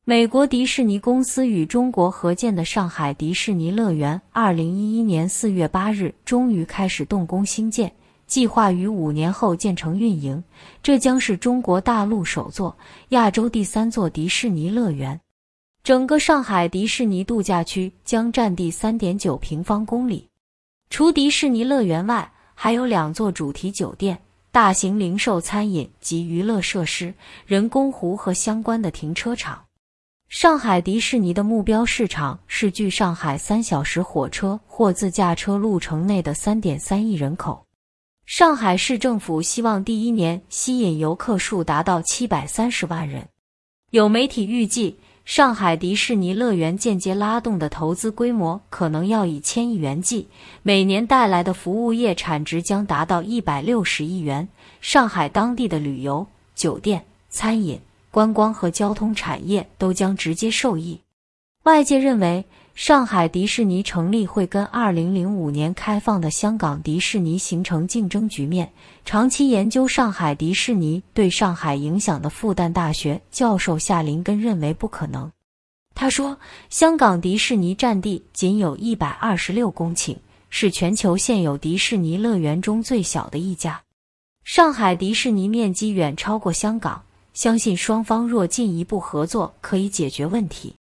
美国迪士尼公司与中国合建的上海迪士尼乐园2011年4月8日终于开始动工兴建，计划于5年后建成运营。这将是中国大陆首座、亚洲第3座迪士尼乐园。整个上海迪士尼度假区将占地 3.9 平方公里。除迪士尼乐园外，还有2座主题酒店、大型零售餐饮及娱乐设施、人工湖和相关的停车场。上海迪士尼的目标市场是距上海3小时火车或自驾车路程内的 3.3 亿人口。上海市政府希望第1年吸引游客数达到730万人。有媒体预计，上海迪士尼乐园间接拉动的投资规模可能要以1000亿元计，每年带来的服务业产值将达到160亿元。上海当地的旅游、酒店、餐饮、观光和交通产业都将直接受益。外界认为，上海迪士尼成立会跟2005年开放的香港迪士尼形成竞争局面。长期研究上海迪士尼对上海影响的复旦大学教授夏林根认为不可能。他说，香港迪士尼占地仅有126公顷，是全球现有迪士尼乐园中最小的一家。上海迪士尼面积远超过香港，相信双方若进一步合作可以解决问题。